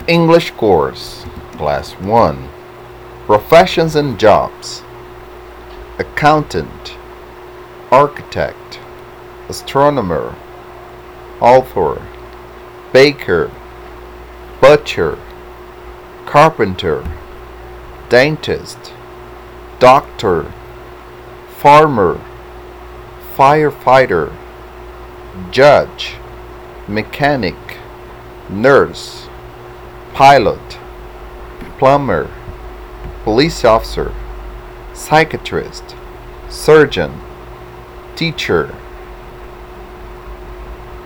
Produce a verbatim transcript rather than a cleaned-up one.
English course, Class one. Professions and jobs: accountant, architect, astronomer, author, baker, butcher, carpenter, dentist, doctor, farmer, firefighter, judge, mechanic, nurse, pilot, plumber, police officer, psychiatrist, surgeon, teacher,